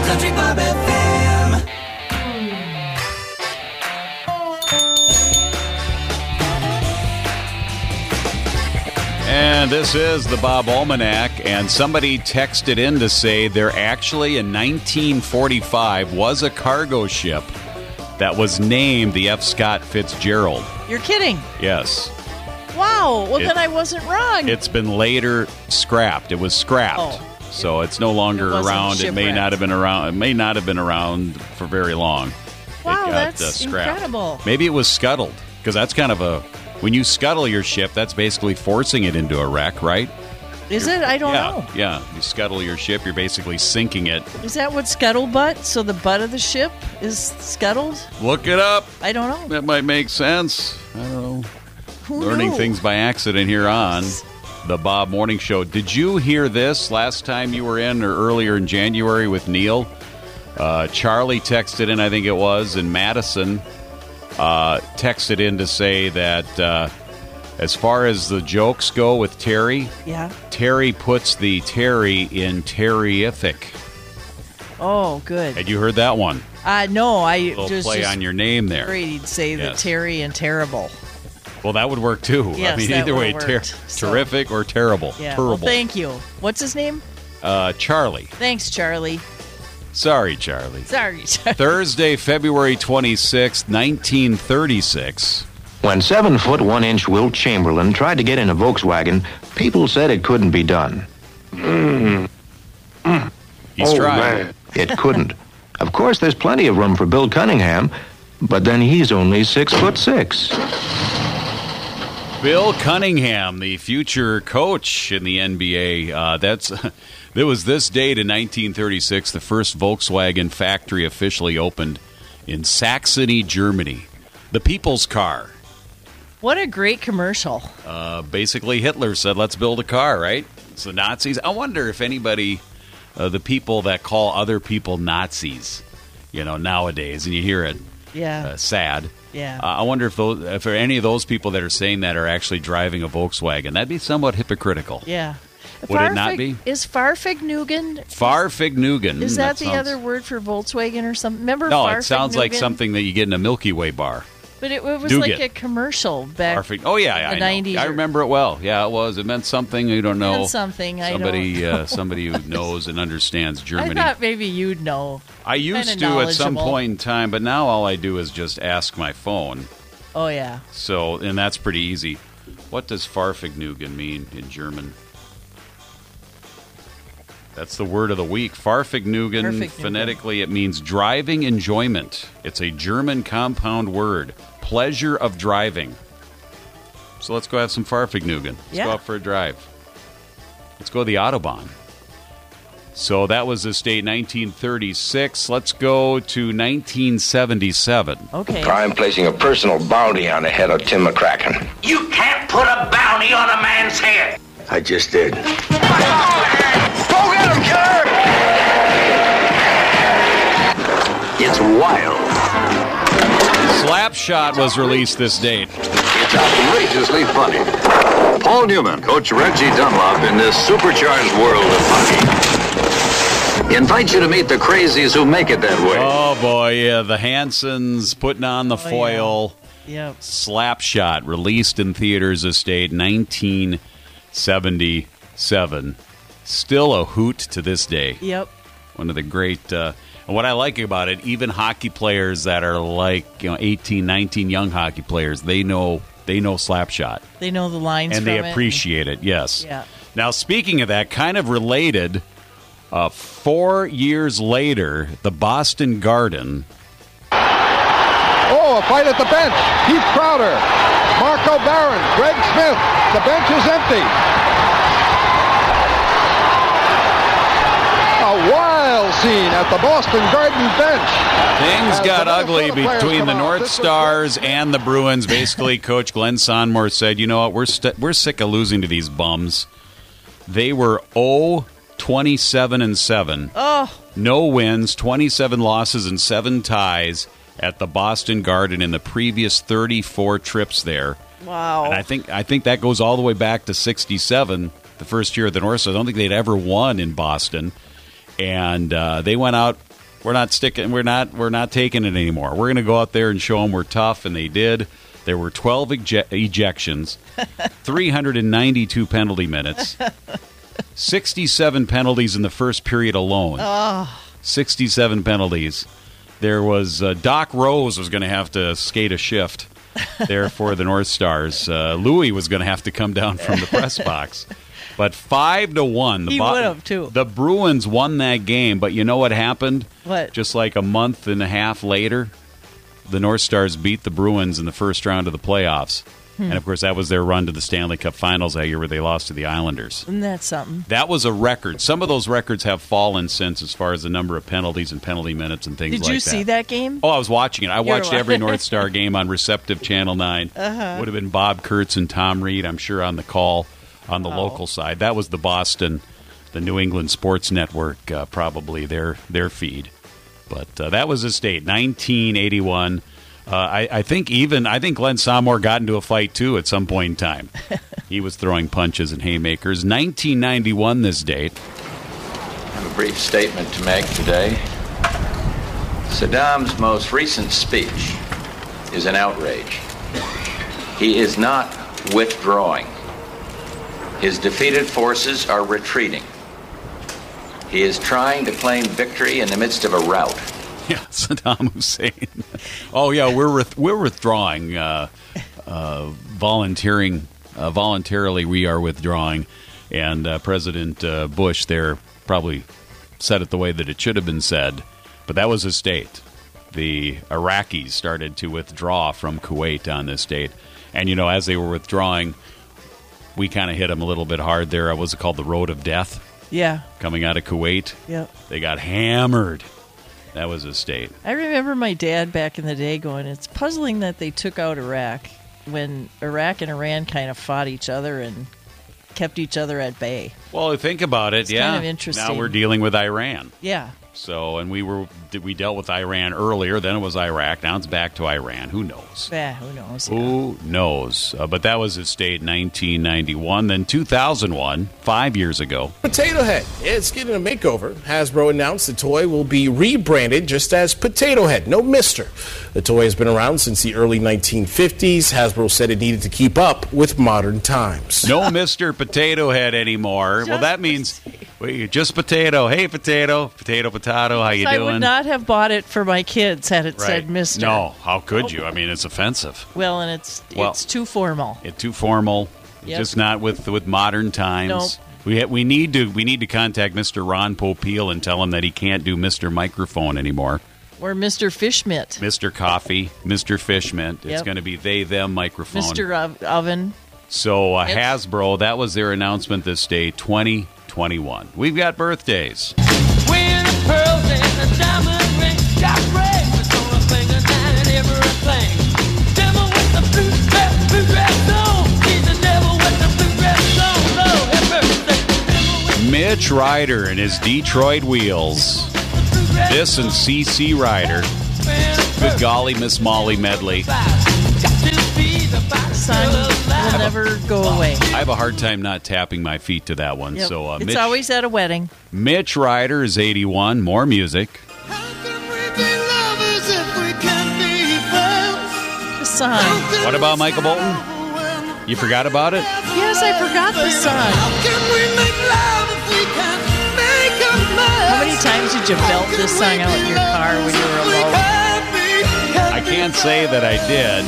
Country Bob FM. And this is the Bob Almanac, and somebody texted in to say there actually in 1945 was a cargo ship that was named the F. Scott Fitzgerald. You're kidding. Yes. Wow. Well, then I wasn't wrong. It's been later scrapped. It was scrapped. Oh. So it's no longer It wasn't around. It may shipwrecked. not have been around. It may not have been around for very long. Wow, It got, that's scrapped. incredible. Maybe it was scuttled, because that's kind of a... When you scuttle your ship, that's basically forcing it into a wreck, right? Is it? I don't know. Yeah. You scuttle your ship, you're basically sinking it. Is that what scuttlebutt? So the butt of the ship is scuttled? Look it up. I don't know. That might make sense. I don't know. Who Learning knew? things by accident here on the Bob Morning Show. Did you hear this last time you were in, or earlier in January with Neil? Charlie texted in, I think it was, and Madison texted in to say that as far as the jokes go with Terry, Yeah. Terry puts the Terry in terrific. Oh, good. Had you heard that one? No, I A little just play on your name there. afraid he'd say the Yes. Terry and terrible. Well, that would work too. Yes, I mean, that either way, would've worked. So- terrific or terrible. Yeah. Terrible. Well, thank you. What's his name? Charlie. Thanks, Charlie. Sorry, Charlie. Sorry, Charlie. Thursday, February 26th, 1936. When 7-foot 1-inch Wilt Chamberlain tried to get in a Volkswagen, people said it couldn't be done. He's trying. It couldn't. Of course, there's plenty of room for Bill Cunningham, but then he's only 6'6". Bill Cunningham, the future coach in the NBA. There was this date in 1936, the first Volkswagen factory officially opened in Saxony, Germany. The people's car. What a great commercial. Basically, Hitler said, let's build a car, right? It's the Nazis. I wonder if anybody, the people that call other people Nazis, nowadays, and you hear it, Yeah. sad. Yeah. I wonder if any of those people that are saying that are actually driving a Volkswagen. That'd be somewhat hypocritical. Yeah. Would it not be? Is Farfignugan? Farfignugan. Is that the other word for Volkswagen or something? Remember No, Farfignugan? it sounds like something that you get in a Milky Way bar. But it was Dugan. like a commercial back Oh, yeah, in I the know. 90s. I remember it well. Yeah, it was. It meant something. You don't know. It meant something. I don't. Somebody who knows and understands I Germany. thought maybe you'd know. I used Kinda to at some knowledgeable. point in time, but now all I do is just ask my phone. Oh, yeah. So, and that's pretty easy. What does Farfignugan mean in German? That's the word of the week. Farfignugan, Farfignugan. phonetically, it means driving enjoyment. It's a German compound word. Pleasure of driving. So let's go have some Farfignugan. Let's Yeah. go out for a drive. Let's go to the Autobahn. So that was this date, 1936. Let's go to 1977. Okay. I'm placing a personal bounty on the head of Tim McCracken. You can't put a bounty on a man's head. I just did. Go get him, killer! It's wild. Slapshot was released this date. It's outrageously funny. Paul Newman, Coach Reggie Dunlop in this supercharged world of hockey. Invite you to meet the crazies who make it that way. Oh, boy, yeah. The Hansons putting on the foil. Yep. Slapshot, released in theaters this date, 1977. Still a hoot to this day. Yep. One of the great... and what I like about it, even hockey players that are like 18, 19 young hockey players, they know Slapshot. They know the lines And from they it. appreciate it, yes. Yeah. Now, speaking of that, kind of related, 4 years later, the Boston Garden... Oh, a fight at the bench. Keith Crowder, Marco Barron, Greg Smith. The bench is empty. A wild scene at the Boston Garden bench. Things got the ugly Minnesota players between come the out. North This was Stars and the Bruins. Basically, Coach Glenn Sonmore said, you know what, we're sick of losing to these bums. They were 27-7. Oh. No wins, 27 losses, and 7 ties at the Boston Garden in the previous 34 trips there. Wow. And I think that goes all the way back to 67, the first year of the North Stars. I don't think they'd ever won in Boston. And they went out we're not sticking. We're not taking it anymore. We're going to go out there and show them we're tough, and they did. There were 12 ejections, 392 penalty minutes, 67 penalties in the first period alone. 67 penalties. There was Doc Rose was going to have to skate a shift there for the North Stars. Louis was going to have to come down from the press box. But 5-1. He would have, too. The Bruins won that game, but you know what happened? What? Just like a month and a half later, the North Stars beat the Bruins in the first round of the playoffs. And, of course, that was their run to the Stanley Cup Finals that year where they lost to the Islanders. Isn't that something? That was a record. Some of those records have fallen since as far as the number of penalties and penalty minutes and things like that. Did you see that game? Oh, I was watching it. I watched every North Star game on Receptive Channel 9. Would have been Bob Kurtz and Tom Reed, I'm sure, on the call on the local side. That was the Boston, the New England Sports Network, probably their feed. But that was his state, 1981. I think Glenn Sommore got into a fight, too, at some point in time. He was throwing punches and haymakers. 1991, this date. I have a brief statement to make today. Saddam's most recent speech is an outrage. He is not withdrawing. His defeated forces are retreating. He is trying to claim victory in the midst of a rout. Yeah, Saddam Hussein. Oh, yeah, we're withdrawing. Voluntarily, we are withdrawing. And President Bush there probably said it the way that it should have been said. But that was his date. The Iraqis started to withdraw from Kuwait on this date. And, as they were withdrawing, we kind of hit them a little bit hard there. What was it called? The Road of Death? Yeah. Coming out of Kuwait. Yep. They got hammered. That was his state. I remember my dad back in the day going, it's puzzling that they took out Iraq when Iraq and Iran kind of fought each other and kept each other at bay. Well, think about it, it's kind of interesting. Now we're dealing with Iran. Yeah. So, and we dealt with Iran earlier, then it was Iraq, now it's back to Iran. Who knows? Yeah, who knows? Who knows? But that was his state, 1991. Then 2001, 5 years ago. Potato Head. It's getting a makeover. Hasbro announced the toy will be rebranded just as Potato Head, no Mister. The toy has been around since the early 1950s. Hasbro said it needed to keep up with modern times. No Mr. Potato Head anymore. Well, that means just potato. Hey, potato. Potato, how you doing? I would not have bought it for my kids had it said Mr. No, how could you? I mean, it's offensive. Well, and it's too formal. It's too formal. Yep. Just not with modern times. Nope. We need to contact Mr. Ron Popeil and tell him that he can't do Mr. Microphone anymore. Or Mr. Fishmint. Mr. Coffee, Mr. Fishmint. It's going to be they, them microphone. Mr. Oven. So Hasbro, that was their announcement this day, 2021. We've got birthdays. Mitch Ryder and his Detroit Wheels. This and C.C. Ryder. Good golly, Miss Molly medley. Song will never go away. I have a hard time not tapping my feet to that one. Yep. So it's always at a wedding. Mitch Ryder is 81. More music. The song. What about Michael Bolton? You forgot about it? Yes, I forgot the song. How many times did you belt this song out in your car when you were alone? I can't say that I did.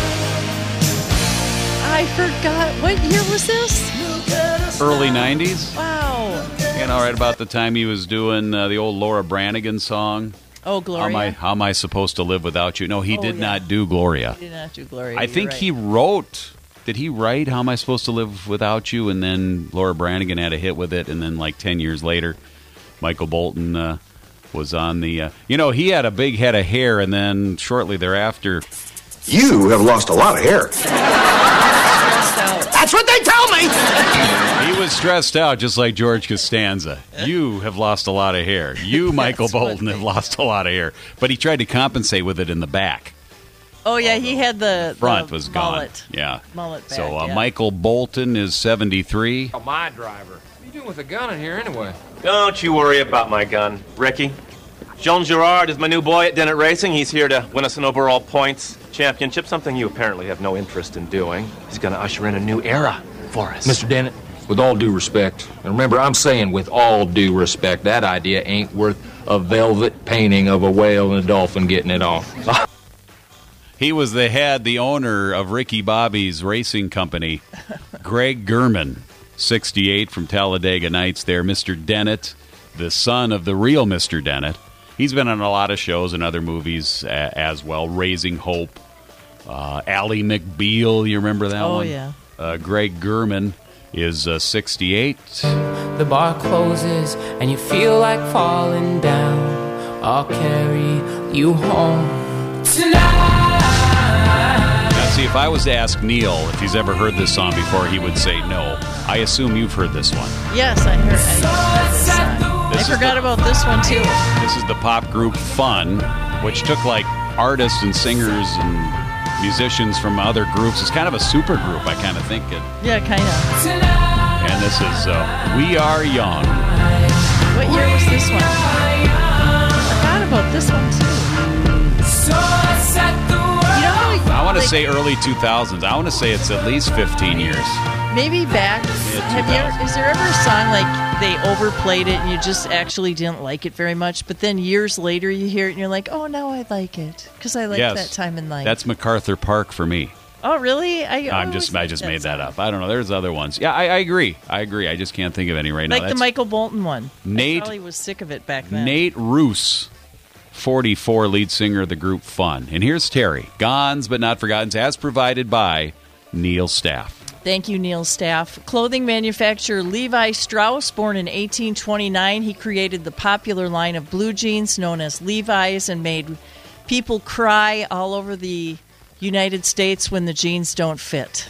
I forgot. What year was this? Early 90s. Wow. Right about the time he was doing the old Laura Branigan song. Oh, Gloria. How am I supposed to live without you? No, he did not do Gloria. He did not do Gloria. I think he wrote... Did he write How Am I Supposed to Live Without You? And then Laura Branigan had a hit with it. And then like 10 years later, Michael Bolton was on the... he had a big head of hair. And then shortly thereafter... You have lost a lot of hair. That's what they tell me. He was stressed out just like George Costanza. You have lost a lot of hair. You, Michael Bolton, have lost a lot of hair. But he tried to compensate with it in the back. Oh, yeah, he had the front was mullet. Gone. Yeah. Mullet back, So Michael Bolton is 73. Oh, my driver. What are you doing with a gun in here anyway? Don't you worry about my gun, Ricky. Jean Girard is my new boy at Dennett Racing. He's here to win us an overall points championship, something you apparently have no interest in doing. He's going to usher in a new era for us. Mr. Dennett, with all due respect, and remember, I'm saying with all due respect, that idea ain't worth a velvet painting of a whale and a dolphin getting it on. He was the owner of Ricky Bobby's racing company, Greg Gurman, 68 from Talladega Nights there. Mr. Dennett, the son of the real Mr. Dennett. He's been on a lot of shows and other movies as well. Raising Hope, Ally McBeal, you remember that one? Oh, yeah. Greg Gurman is 68. The bar closes and you feel like falling down. I'll carry you home tonight. Now, see, if I was to ask Neil if he's ever heard this song before, he would say no. I assume you've heard this one. Yes, I heard it. I forgot about this one, too. This is the pop group Fun, which took, like, artists and singers and musicians from other groups. It's kind of a super group, I kind of think it. Yeah, kind of. And this is We Are Young. What year was this one? I forgot about this one, too. You know, I want to say early 2000s. I want to say it's at least 15 years. maybe back. Is there ever a song like they overplayed it and you just actually didn't like it very much, but then years later you hear it and you're like, oh, now I like it because I liked that time in life. That's MacArthur Park for me. Oh, really? I just made that up. I don't know. There's other ones. Yeah, I agree. I just can't think of any right now. Like the Michael Bolton one. Nate I probably was sick of it back then. Nate Roos, 44, lead singer of the group Fun. And here's Terry. Gones but not forgotten, as provided by Neil Staff. Thank you, Neil Staff. Clothing manufacturer Levi Strauss, born in 1829, he created the popular line of blue jeans known as Levi's and made people cry all over the United States when the jeans don't fit.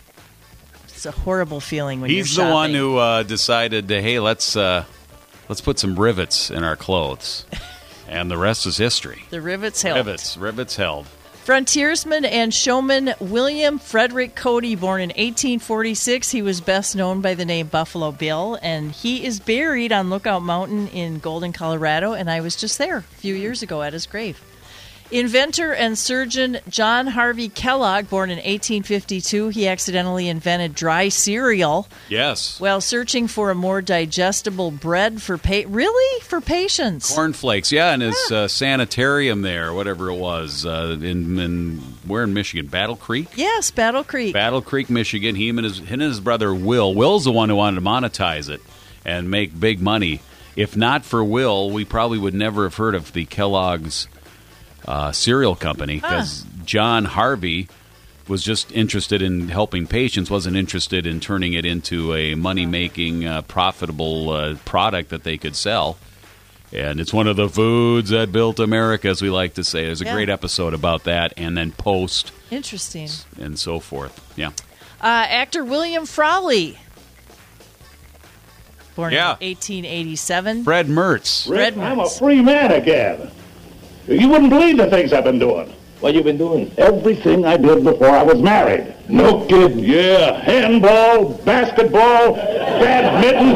It's a horrible feeling when He's you're shopping. He's the one who decided, hey, let's put some rivets in our clothes. And the rest is history. The rivets held. Rivets held. Frontiersman and showman William Frederick Cody, born in 1846. He was best known by the name Buffalo Bill, and he is buried on Lookout Mountain in Golden, Colorado, and I was just there a few years ago at his grave. Inventor and surgeon John Harvey Kellogg, born in 1852, he accidentally invented dry cereal. Yes. While searching for a more digestible bread for patients. Cornflakes, yeah, in his sanitarium there, whatever it was, where in Michigan? Battle Creek? Yes, Battle Creek. Battle Creek, Michigan. He and his brother Will. Will's the one who wanted to monetize it and make big money. If not for Will, we probably would never have heard of the Kellogg's cereal company, because John Harvey was just interested in helping patients, wasn't interested in turning it into a money-making, profitable product that they could sell. And it's one of the foods that built America, as we like to say. There's a great episode about that, and then Post. Interesting. And so forth. Yeah. Actor William Frawley, born in 1887. Fred Mertz. Rick, I'm a free man again. You wouldn't believe the things I've been doing. What you been doing? Everything I did before I was married. No kidding. Yeah, handball, basketball, badminton,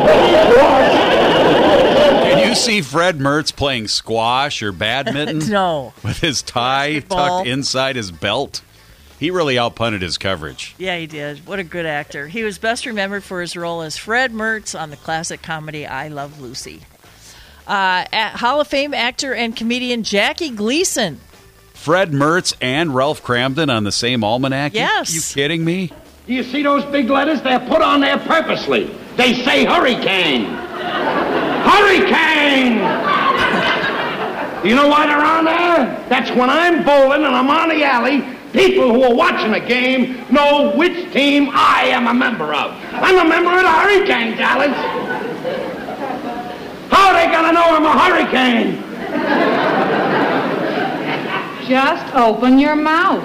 squash. Can you see Fred Mertz playing squash or badminton? No. With his tie tucked inside his belt? He really outpunted his coverage. Yeah, he did. What a good actor. He was best remembered for his role as Fred Mertz on the classic comedy I Love Lucy. Hall of Fame actor and comedian Jackie Gleason. Fred Mertz and Ralph Cramden on the same almanac? Yes. You kidding me? Do you see those big letters? They're put on there purposely. They say hurricane. Hurricane! You know why they're on there? That's when I'm bowling and I'm on the alley, people who are watching the game know which team I am a member of. I'm a member of the Hurricanes, Alice. How are they going to know I'm a hurricane? Just open your mouth.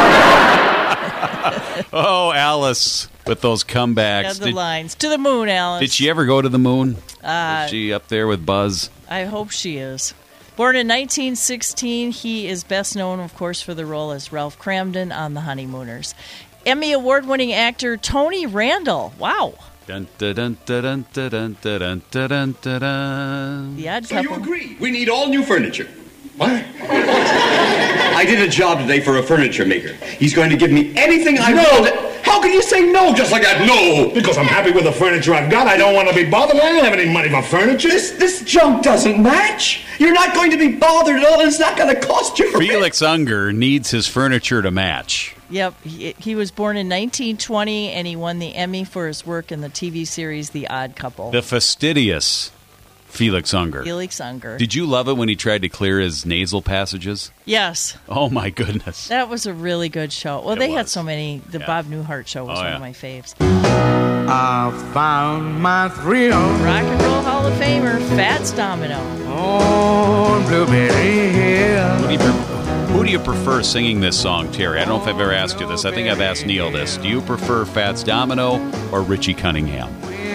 Oh, Alice, with those comebacks. Yeah, the lines. To the moon, Alice. Did she ever go to the moon? Is she up there with Buzz? I hope she is. Born in 1916, he is best known, of course, for the role as Ralph Cramden on The Honeymooners. Emmy Award-winning actor Tony Randall. Wow. Dun, dun, dun, dun, dun, dun, dun, dun, dun, dun. The Odd So Couple. you agree? We need all new furniture. What? I did a job today for a furniture maker. He's going to give me anything I want. How can you say no just like that? No! Because I'm happy with the furniture I've got. I don't want to be bothered. I don't have any money for furniture. This junk doesn't match. You're not going to be bothered at all. It's not going to cost you. Felix Unger needs his furniture to match. Yep, he was born in 1920, and he won the Emmy for his work in the TV series The Odd Couple. The fastidious Felix Unger. Felix Unger. Did you love it when he tried to clear his nasal passages? Yes. Oh, my goodness. That was a really good show. Well, It they had was. so many. The Bob Newhart show was one of my faves. I found my thrill Rock and Roll Hall of Famer, Fats Domino. on Blueberry Hill. Who do you prefer singing this song, Terry? I don't know if I've ever asked you this. I think I've asked Neil this. Do you prefer Fats Domino or Richie Cunningham?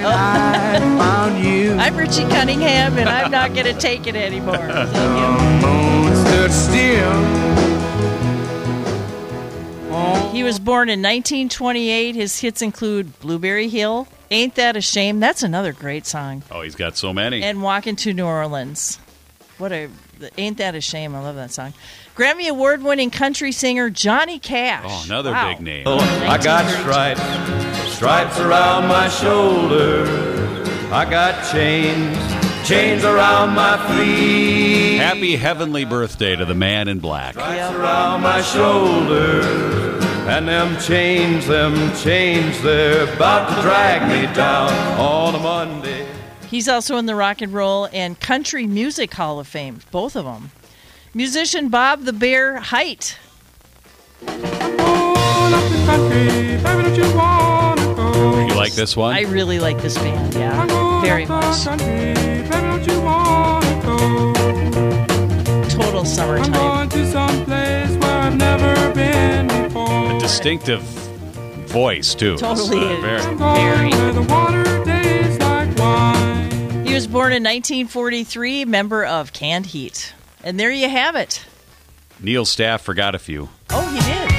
I'm Richie Cunningham, and I'm not going to take it anymore. Moon stood still. He was born in 1928. His hits include Blueberry Hill, Ain't That a Shame? That's another great song. Oh, he's got so many. And Walking to New Orleans. Ain't That a Shame? I love that song. Grammy Award-winning country singer Johnny Cash. Oh, another big name. I got stripes around my shoulder. I got chains around my feet. Happy heavenly birthday to the man in black. Stripes around my shoulder. And them chains, they're about to drag me down on a Monday. He's also in the Rock and Roll and Country Music Hall of Fame, both of them. Musician Bob the Bear Height. You like this one? I really like this band, yeah, very much. Total summertime. A distinctive voice, too. Totally is. Very. He was born in 1943, member of Canned Heat. And there you have it. Neil Staff forgot a few. Oh, he did.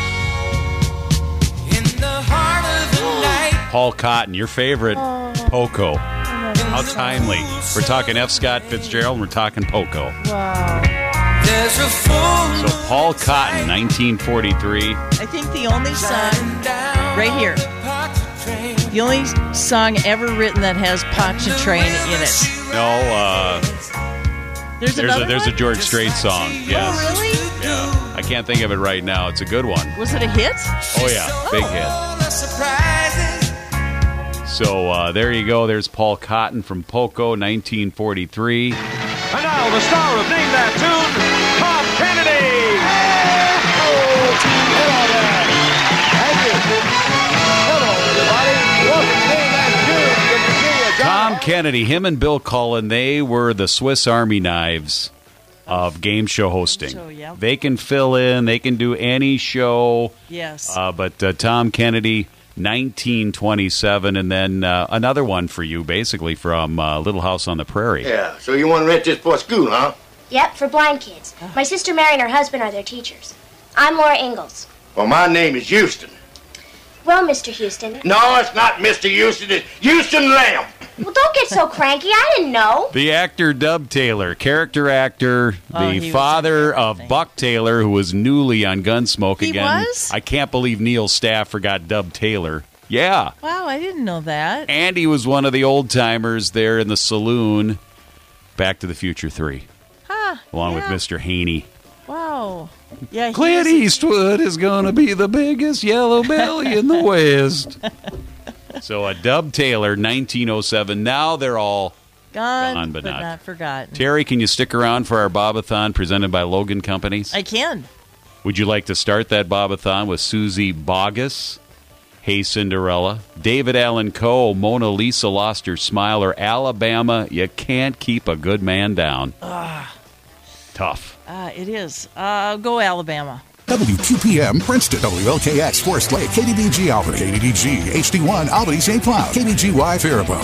Paul Cotton, your favorite, Poco. How timely. We're talking F. Scott Fitzgerald, and we're talking Poco. Wow. So Paul Cotton, 1943. I think the only song, right here, the only song ever written that has Pontchartrain in it. No, there's a George Strait song. Yes. Oh, really? Yeah. I can't think of it right now. It's a good one. Was it a hit? Oh, yeah. Big hit. So there you go. There's Paul Cotton from Poco, 1943. And now the star of Name That Tune, Tom Kennedy. Tom Kennedy, him and Bill Cullen, they were the Swiss Army knives of game show hosting. So, yeah. They can fill in. They can do any show. Yes. But Tom Kennedy, 1927, and then another one for you, basically, from Little House on the Prairie. Yeah, so you want to rent this for school, huh? Yep, for blind kids. My sister Mary and her husband are their teachers. I'm Laura Ingalls. Well, my name is Houston. Well, Mr. Houston. No, it's not Mr. Houston. It's Houston Lamb. Well, don't get so cranky. I didn't know. The actor Dub Taylor, character actor, the father of Buck Taylor, who was newly on Gunsmoke He again. was? I can't believe Neil Staff forgot Dub Taylor. Yeah. Wow, I didn't know that. And he was one of the old timers there in the saloon. Back to the Future 3. Huh. Along with Mr. Haney. Wow. Yeah, Clint Eastwood is going to be the biggest yellow belly in the West. So Dub Taylor, 1907. Now they're all gone but not forgotten. Terry, can you stick around for our Bobathon presented by Logan Companies? I can. Would you like to start that Bobathon with Susie Bogus, Hey Cinderella, David Allan Coe, Mona Lisa Lost Her Smile, or Alabama, You Can't Keep a Good Man Down? Tough. It is. Go Alabama. WQPM Princeton, WLKX Forest Lake, KDBG Albany, KDDG HD1 Albany St. Cloud, KBGY Faribault.